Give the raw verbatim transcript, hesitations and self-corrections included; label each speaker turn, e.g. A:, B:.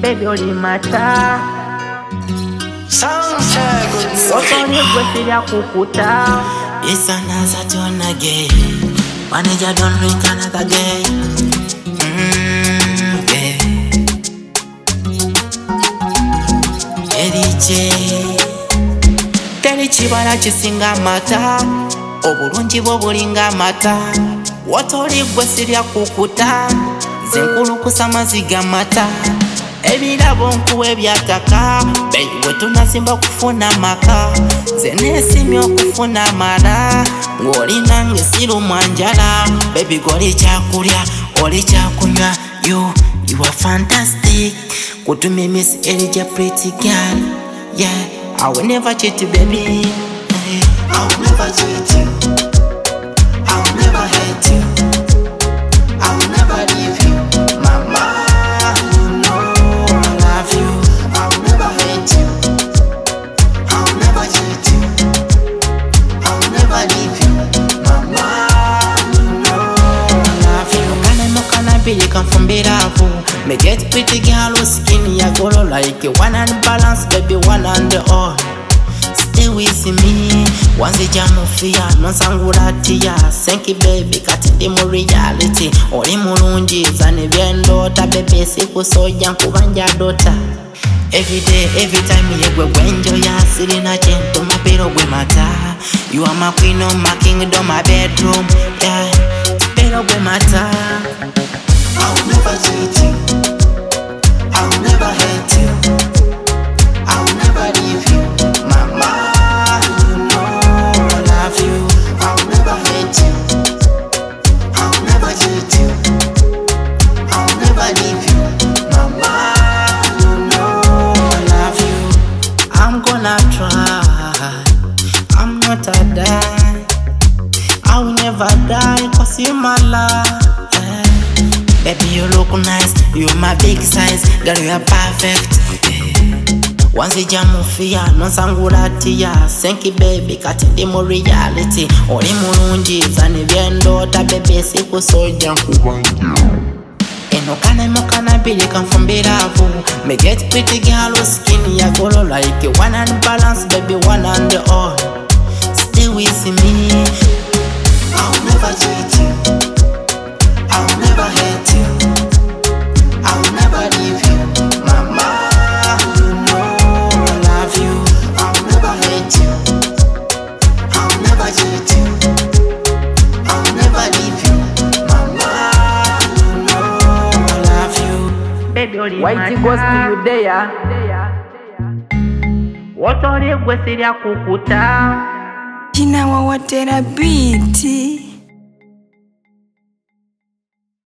A: baby oli mata
B: Sunshine good
A: Otoni gwesiria kukuta
C: It's another turn again. Manager don't drink another day. Mmm, baby. Eriche Terichi bala chisinga mata obulungi bwo bulinga mata watoli gwesiria kukuta zenkulukusa maziga mata ebirabo nkuwe byataka beiwe tunasimba kufuna maka zenesimye okufuna mara ngoli nange siru mwanjala baby goli chakulya oli chakunywa you you are fantastic kutumye miss Elijah pretty girl yeah I will never cheat you baby
B: I will never cheat you. I will never hate you. I will never leave you. Mama, you know I love you. I will never hate you. I will never cheat you. I will never leave you. Mama, you know I love you.
C: Kana no kana be you come from Biravu. Me get pretty girl skin ya golo like one and balance baby one and the all. Stay with me. Wanzi jamufia nonsangula tia senki baby kati ndi mu reality oli mulungi zane byendota baby siku soja nkubanja dota every day every time yegwe gwenjo ya sirina chento mapero gwe mata you are my queen of my kingdom my bedroom yeah pero gwe mata
B: I will never cheat you. I will never hate you. I will never leave you. Mama, you know I love you. I will never hate you. I will never cheat you. I will never leave you. Mama, you know I love you.
C: I'm gonna try I'm not a die I will never die cause you're my love yeah. Baby you look nice you're my big size girl you are perfect yeah. Wanzi jamufia nonsangula tia senki baby kati ndi mu reality oli mulungi zane byendota baby siku soja nkubanja eno kana mo kana be you come from Biravu me get pretty girl skin ya golo like one and balance baby one and the all stay with me
B: I will never cheat you. I will never hate you. I will never leave you. Mama, you know I love you. I will never hate you. I will never cheat you. I will never leave you. Mama, you know I love you.
A: baby oli
D: Whitey goes to
A: mata
D: you there.
A: Otoni gwesiria kukuta
E: Jina wa watera beat.